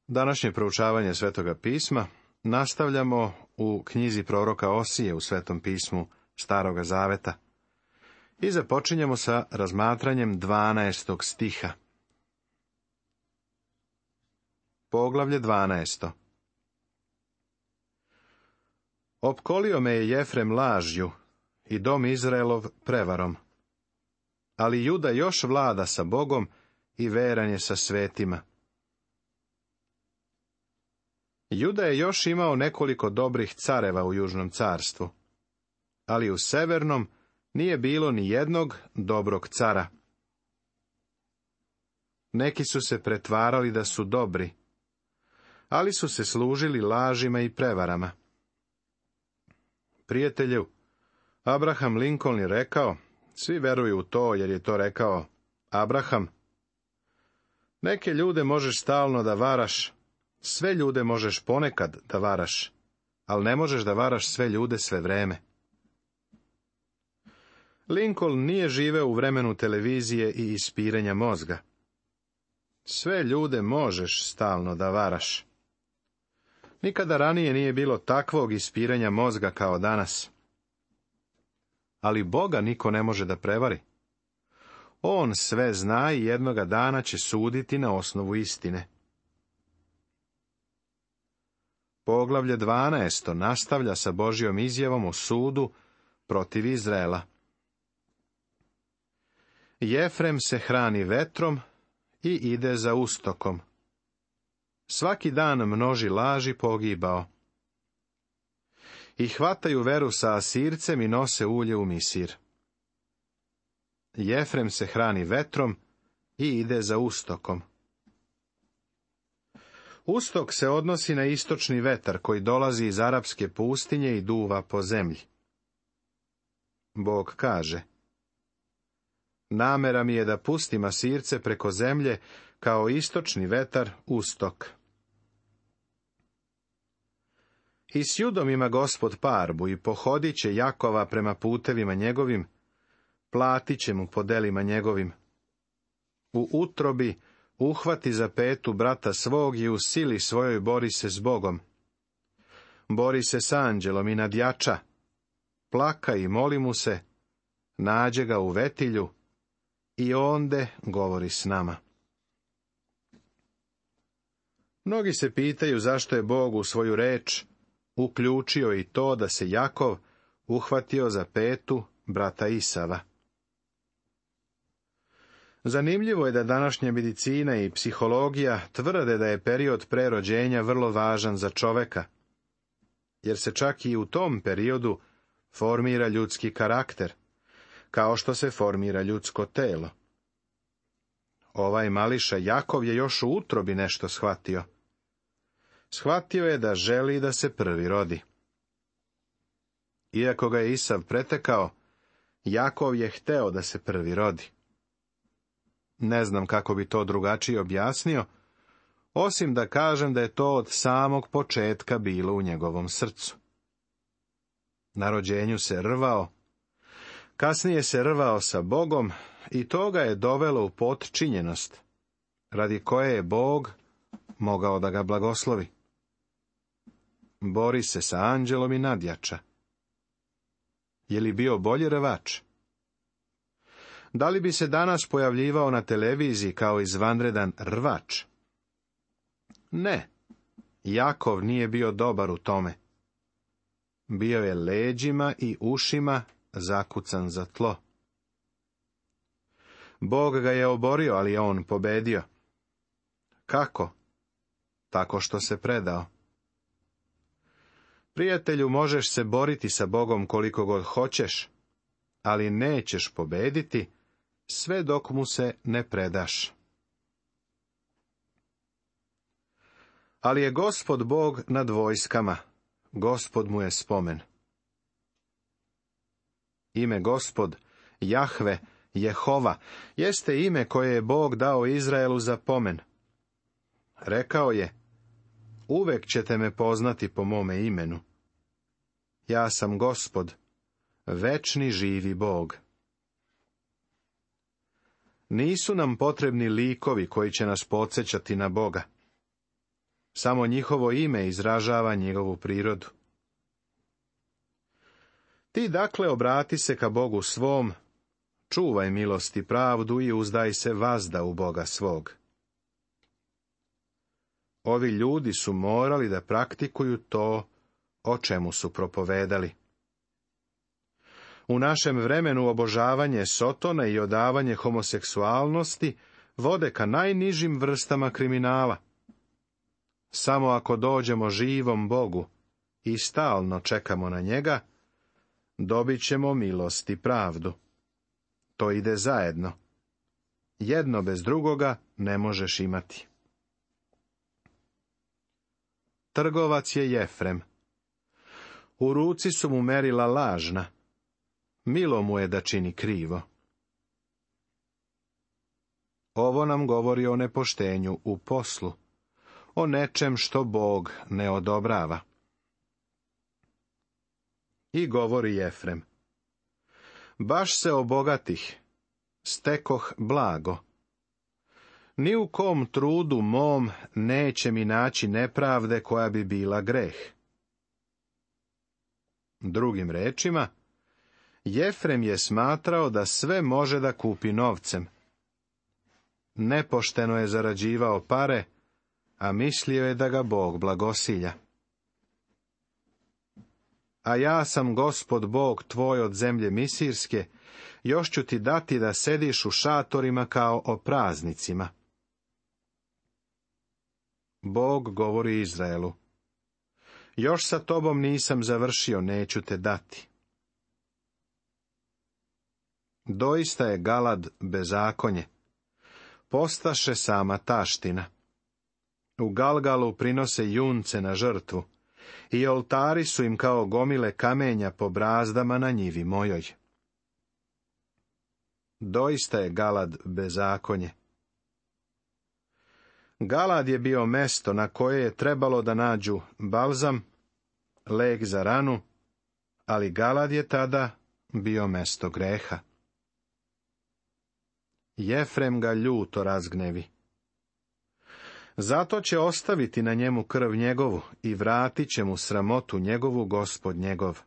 Današnje proučavanje Svetoga pisma nastavljamo u knjizi proroka Osije u Svetom pismu Staroga zaveta i započinjemo sa razmatranjem 12. stiha. Poglavlje 12. Opkolio me je Jefrem lažju i dom Izraelov prevarom, ali Juda još vlada sa Bogom i veran je sa svetima. Juda je još imao nekoliko dobrih careva u južnom carstvu, ali u severnom nije bilo ni jednog dobrog cara. Neki su se pretvarali da su dobri, ali su se služili lažima i prevarama. Prijatelju, Abraham Lincoln je rekao, svi veruju u to jer je to rekao Abraham. Neke ljude možeš stalno da varaš, sve ljude možeš ponekad da varaš, ali ne možeš da varaš sve ljude sve vreme. Lincoln nije živeo u vremenu televizije i ispiranja mozga. Sve ljude možeš stalno da varaš. Nikada ranije nije bilo takvog ispiranja mozga kao danas. Ali Boga niko ne može da prevari. On sve zna i jednoga dana će suditi na osnovu istine. Poglavlje 12. nastavlja sa Božjom izjavom o sudu protiv Izraela. Jefrem se hrani vetrom i ide za ustokom. Svaki dan množi laži pogibao. I hvataju veru sa Asircem i nose ulje u Misir. Jefrem se hrani vetrom i ide za ustokom. Ustok se odnosi na istočni vetar koji dolazi iz arapske pustinje i duva po zemlji. Bog kaže: namera mi je da pustim Asirce preko zemlje kao istočni vetar ustok. I s Judom ima Gospod parbu i pohodit će Jakova prema putevima njegovim, platit će mu po delima njegovim. U utrobi uhvati za petu brata svog i u sili svojoj bori se s Bogom. Bori se s anđelom i nadjača, plaka i moli mu se, nađe ga u vetilju i onde govori s nama. Mnogi se pitaju zašto je Bog u svoju reč uključio i to da se Jakov uhvatio za petu brata Isava. Zanimljivo je da današnja medicina i psihologija tvrde da je period pre rođenja vrlo važan za čoveka, jer se čak i u tom periodu formira ljudski karakter, kao što se formira ljudsko telo. Ovaj mališa Jakov je još u utrobi nešto shvatio. Shvatio je da želi da se prvi rodi. Iako ga je Isav pretekao, Jakov je hteo da se prvi rodi. Ne znam kako bi to drugačije objasnio, osim da kažem da je to od samog početka bilo u njegovom srcu. Na rođenju se rvao, kasnije se rvao sa Bogom i to ga je dovelo u potčinjenost, radi koje je Bog mogao da ga blagoslovi. Bori se sa anđelom i nadjača. Je li bio bolji rvač? Da li bi se danas pojavljivao na televiziji kao izvanredan rvač? Ne, Jakov nije bio dobar u tome. Bio je leđima i ušima zakucan za tlo. Bog ga je oborio, ali je on pobedio. Kako? Tako što se predao. Prijatelju, možeš se boriti sa Bogom koliko god hoćeš, ali nećeš pobediti sve dok mu se ne predaš. Ali je Gospod Bog nad vojskama, Gospod mu je spomen. Ime Gospod, Jahve, Jehova, jeste ime koje je Bog dao Izraelu za pomen. Rekao je: uvek ćete me poznati po mome imenu. Ja sam Gospod, večni živi Bog. Nisu nam potrebni likovi koji će nas podsjećati na Boga. Samo njihovo ime izražava njegovu prirodu. Ti dakle obrati se ka Bogu svom, čuvaj milost i pravdu i uzdaj se vazda u Boga svog. Ovi ljudi su morali da praktikuju to o čemu su propovedali. U našem vremenu obožavanje sotone i odavanje homoseksualnosti vode ka najnižim vrstama kriminala. Samo ako dođemo živom Bogu i stalno čekamo na njega, dobit ćemo milost i pravdu. To ide zajedno. Jedno bez drugoga ne možeš imati. Trgovac je Jefrem. U ruci su mu merila lažna. Milo mu je da čini krivo. Ovo nam govori o nepoštenju u poslu, o nečem što Bog ne odobrava. I govori Jefrem: baš se obogatih, stekoh blago. Ni u kom trudu mom neće mi naći nepravde koja bi bila greh. Drugim rečima, Jefrem je smatrao da sve može da kupi novcem. Nepošteno je zarađivao pare, a mislio je da ga Bog blagosilja. A ja sam Gospod Bog tvoj od zemlje Misirske, još ću ti dati da sediš u šatorima kao o praznicima. Bog govori Izraelu: još sa tobom nisam završio, neću te dati. Doista je Galad bezakonje. Postaše sama taština. U Galgalu prinose junce na žrtvu, i oltari su im kao gomile kamenja po brazdama na njivi mojoj. Doista je Galad bezakonje. Galad je bio mesto na koje je trebalo da nađu balzam, lek za ranu, ali Galad je tada bio mesto greha. Jefrem ga ljuto razgnevi. Zato će ostaviti na njemu krv njegovu i vratit će mu sramotu njegovu Gospod njegov.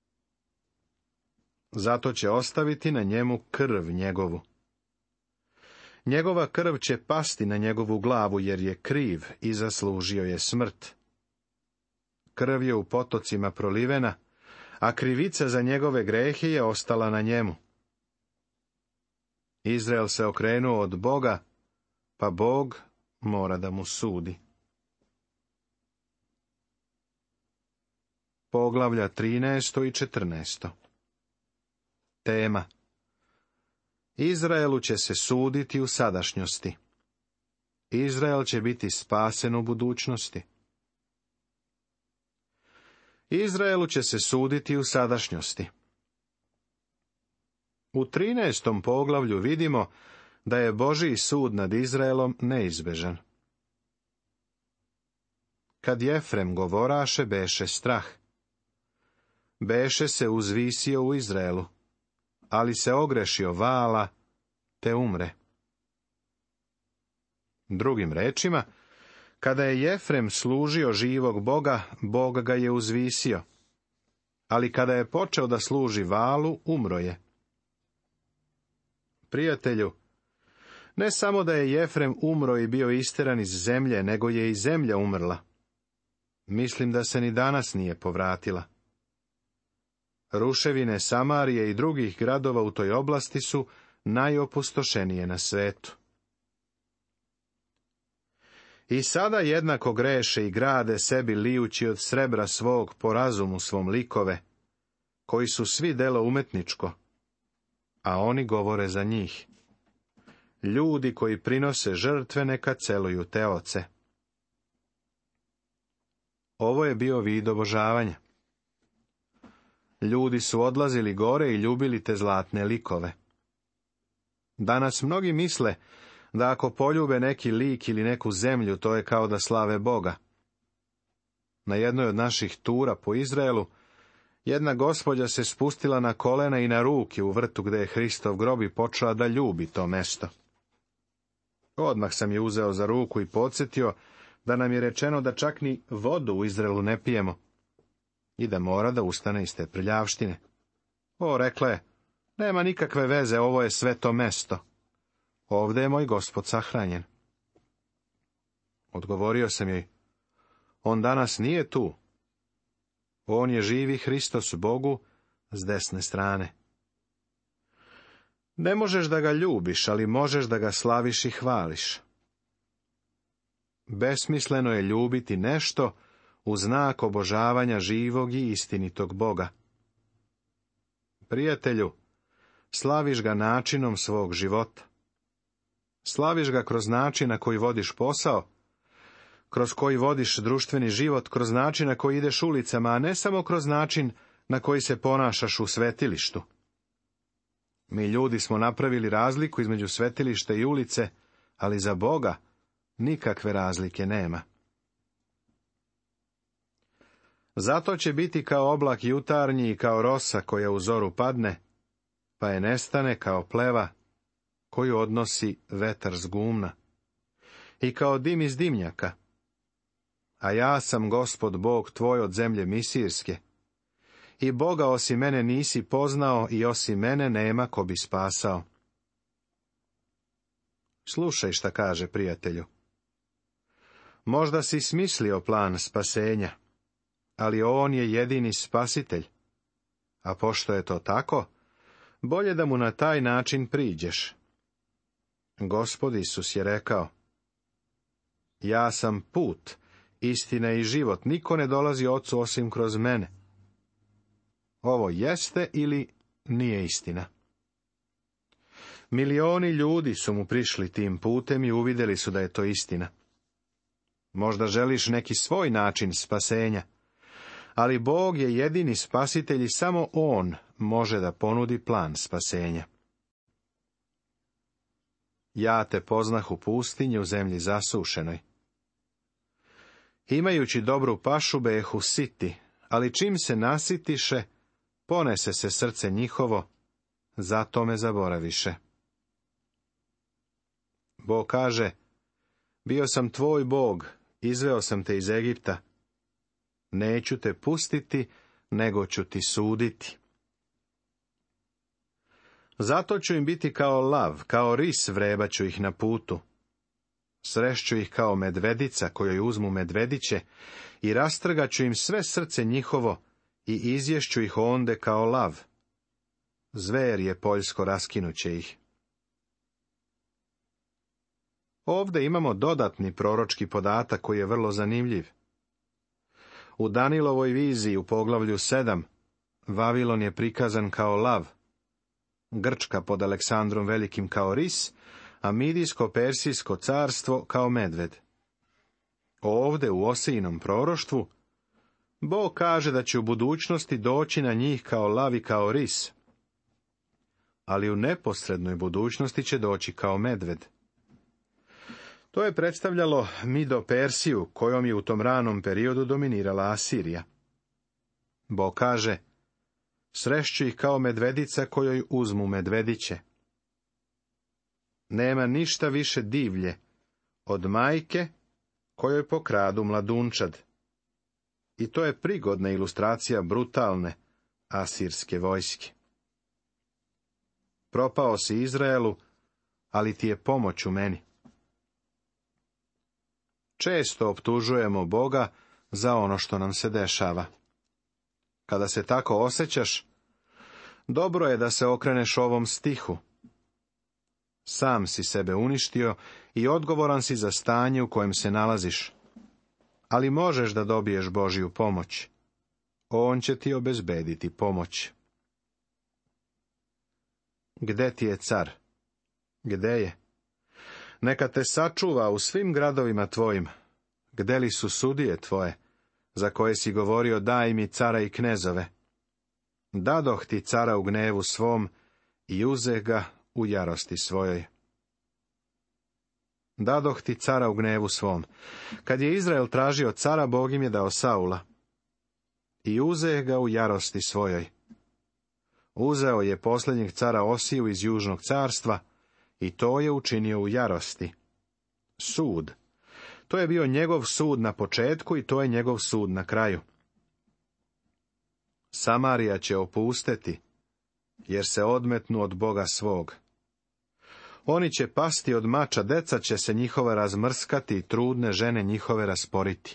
Zato će ostaviti na njemu krv njegovu. Njegova krv će pasti na njegovu glavu, jer je kriv i zaslužio je smrt. Krv je u potocima prolivena, a krivica za njegove grehe je ostala na njemu. Izrael se okrenuo od Boga, pa Bog mora da mu sudi. Poglavlja 13. i 14. Tema: Izraelu će se suditi u sadašnjosti. Izrael će biti spasen u budućnosti. Izraelu će se suditi u sadašnjosti. U 13. poglavlju vidimo da je Božji sud nad Izraelom neizbežan. Kad Jefrem govoraše, beše strah. Beše se uzvisio u Izraelu, ali se ogrešio vala, te umre. Drugim rečima, kada je Jefrem služio živog Boga, Bog ga je uzvisio, ali kada je počeo da služi valu, umro je. Prijatelju, ne samo da je Jefrem umro i bio isteran iz zemlje, nego je i zemlja umrla. Mislim da se ni danas nije povratila. Ruševine Samarije i drugih gradova u toj oblasti su najopustošenije na svetu. I sada jednako greše i grade sebi lijući od srebra svog po razumu svom likove, koji su svi delo umetničko, a oni govore za njih. Ljudi koji prinose žrtve neka celuju te oce. Ovo je bio vid obožavanja. Ljudi su odlazili gore i ljubili te zlatne likove. Danas mnogi misle da ako poljube neki lik ili neku zemlju, to je kao da slave Boga. Na jednoj od naših tura po Izraelu, jedna gospođa se spustila na kolena i na ruke u vrtu gde je Hristov grob i počela da ljubi to mesto. Odmah sam je uzeo za ruku i podsjetio, da nam je rečeno da čak ni vodu u Izraelu ne pijemo i da mora da ustane iz te prljavštine. O, rekla je, nema nikakve veze, ovo je sveto mesto. Ovde je moj Gospod sahranjen. Odgovorio sam joj, on danas nije tu. On je živi Hristos Bogu s desne strane. Ne možeš da ga ljubiš, ali možeš da ga slaviš i hvališ. Besmisleno je ljubiti nešto u znak obožavanja živog i istinitog Boga. Prijatelju, slaviš ga načinom svog života. Slaviš ga kroz način na koji vodiš posao, kroz koji vodiš društveni život, kroz način na koji ideš ulicama, a ne samo kroz način na koji se ponašaš u svetilištu. Mi ljudi smo napravili razliku između svetilišta i ulice, ali za Boga nikakve razlike nema. Zato će biti kao oblak jutarnji i kao rosa koja u zoru padne, pa je nestane kao pleva koju odnosi vetar s gumna, i kao dim iz dimnjaka. A ja sam Gospod Bog tvoj od zemlje Misirske, i Boga osim mene nisi poznao i osim mene nema ko bi spasao. Slušaj šta kaže, prijatelju. Možda si smislio plan spasenja, ali on je jedini spasitelj. A pošto je to tako, bolje da mu na taj način priđeš. Gospod Isus je rekao, ja sam put, istina i život, niko ne dolazi Ocu osim kroz mene. Ovo jeste ili nije istina? Milioni ljudi su mu prišli tim putem i uvidjeli su da je to istina. Možda želiš neki svoj način spasenja, ali Bog je jedini spasitelj i samo On može da ponudi plan spasenja. Ja te poznah u pustinji u zemlji zasušenoj. Imajući dobru pašu behu siti, ali čim se nasitiše, ponese se srce njihovo, zato me zaboraviše. Bog kaže, bio sam tvoj Bog, izveo sam te iz Egipta. Neću te pustiti, nego ću ti suditi. Zato ću im biti kao lav, kao ris vrebaću ih na putu. Srešću ih kao medvedica kojoj uzmu medvediće i rastrgaću im sve srce njihovo i izješću ih onde kao lav. Zver je poljsko raskinuće ih. Ovde imamo dodatni proročki podatak koji je vrlo zanimljiv. U Danilovoj viziji u poglavlju 7, Vavilon je prikazan kao lav, Grčka pod Aleksandrom Velikim kao ris, a Midijsko-Persijsko carstvo kao medved. Ovde u Osijinom proroštvu Bog kaže da će u budućnosti doći na njih kao lav i kao ris, ali u neposrednoj budućnosti će doći kao medved. To je predstavljalo Mido-Persiju, kojom je u tom ranom periodu dominirala Asirija. Bog kaže, srešću ih kao medvedica kojoj uzmu medvediće. Nema ništa više divlje od majke kojoj pokradu mladunčad. I to je prigodna ilustracija brutalne asirske vojske. Propao si Izraelu, ali ti je pomoć u meni. Često optužujemo Boga za ono što nam se dešava. Kada se tako osjećaš, dobro je da se okreneš ovom stihu. Sam si sebe uništio i odgovoran si za stanje u kojem se nalaziš. Ali možeš da dobiješ Božju pomoć. On će ti obezbediti pomoć. Gde ti je car? Gde je? Neka te sačuva u svim gradovima tvojim. Gde li su sudije tvoje, za koje si govorio daj mi cara i knezove? Dadoh ti cara u gnevu svom i uzeh ga u jarosti svojoj. Dadoh ti cara u gnevu svom. Kad je Izrael tražio cara, Bog im je dao Saula. I uzeh ga u jarosti svojoj. Uzeo je posljednjeg cara Osiju iz Južnog carstva i to je učinio u jarosti. Sud. To je bio njegov sud na početku i to je njegov sud na kraju. Samarija će opusteti, jer se odmetnu od Boga svog. Oni će pasti od mača, deca će se njihova razmrskati i trudne žene njihove rasporiti.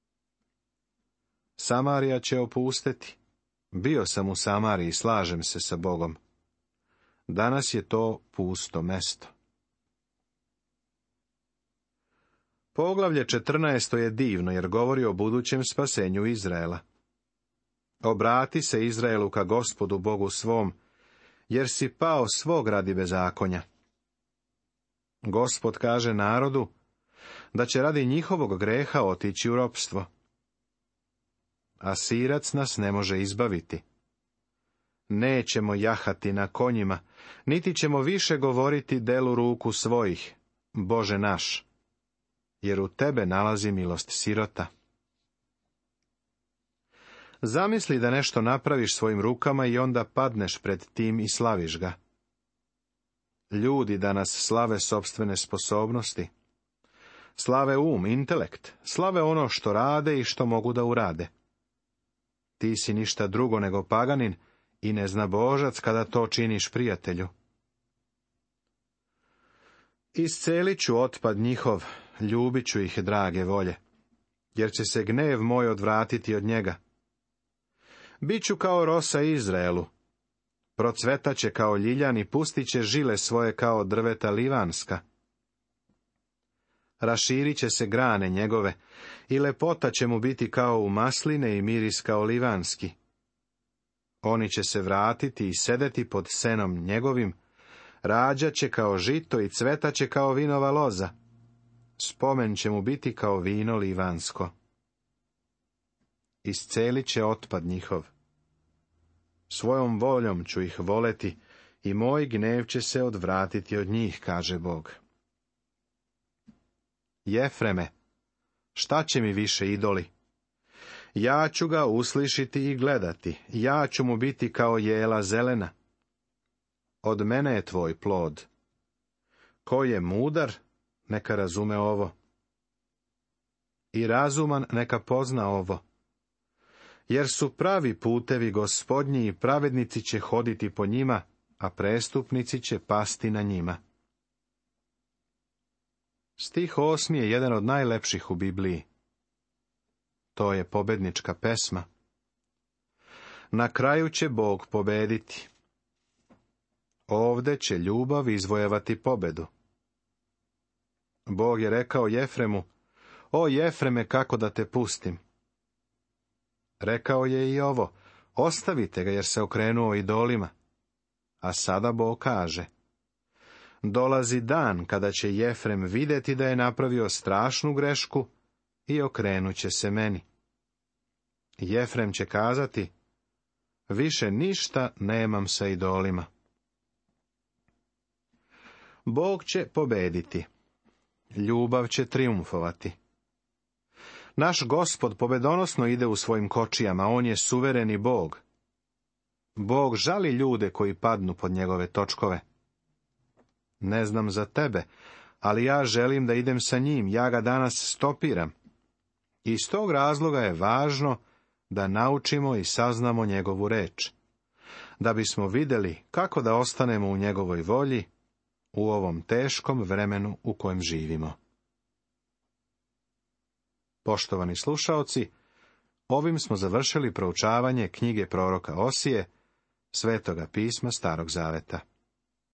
Samarija će opusteti. Bio sam u Samariji, slažem se sa Bogom. Danas je to pusto mesto. Poglavlje 14. je divno, jer govori o budućem spasenju Izraela. Obrati se Izraelu ka Gospodu Bogu svom, jer si pao svog radi bezakonja. Gospod kaže narodu da će radi njihovog greha otići u ropstvo. Asirac nas ne može izbaviti. Nećemo jahati na konjima, niti ćemo više govoriti delu ruku svojih, Bože naš, jer u tebe nalazi milost sirota. Zamisli da nešto napraviš svojim rukama i onda padneš pred tim i slaviš ga. Ljudi danas slave sopstvene sposobnosti. Slave intelekt, slave ono što rade i što mogu da urade. Ti si ništa drugo nego paganin i neznabožac kada to činiš prijatelju. Iscelit ću otpad njihov, ljubit ću ih drage volje, jer će se gnev moj odvratiti od njega. Biću kao rosa Izraelu, procvetaće kao ljiljan i pustit će žile svoje kao drveta livanska. Raširit će se grane njegove i lepota će mu biti kao u masline i miris kao livanski. Oni će se vratiti i sedeti pod senom njegovim, rađat će kao žito i cvetaće kao vinova loza. Spomen će mu biti kao vino livansko. Iscelit će otpad njihov. Svojom voljom ću ih voleti i moj gnev će se odvratiti od njih, kaže Bog. Jefreme, šta će mi više idoli? Ja ću ga uslišiti i gledati, ja ću mu biti kao jela zelena. Od mene je tvoj plod. Ko je mudar, neka razume ovo. I razuman neka pozna ovo. Jer su pravi putevi Gospodnji i pravednici će hoditi po njima, a prestupnici će pasti na njima. Stih 8. je jedan od najlepših u Bibliji. To je pobednička pesma. Na kraju će Bog pobediti. Ovde će ljubav izvojevati pobedu. Bog je rekao Jefremu, o Jefreme, kako da te pustim. Rekao je i ovo, ostavite ga jer se okrenuo idolima. A sada Bog kaže, dolazi dan kada će Jefrem vidjeti da je napravio strašnu grešku i okrenut će se meni. Jefrem će kazati, više ništa nemam sa idolima. Bog će pobediti. Ljubav će trijumfovati. Naš Gospod pobedonosno ide u svojim kočijama, on je suvereni Bog. Bog žali ljude koji padnu pod njegove točkove. Ne znam za tebe, ali ja želim da idem sa njim, ja ga danas stopiram. Iz tog razloga je važno da naučimo i saznamo njegovu reč, da bismo vidjeli kako da ostanemo u njegovoj volji u ovom teškom vremenu u kojem živimo. Poštovani slušaoci, ovim smo završili proučavanje knjige proroka Osije, Svetoga pisma Starog zaveta.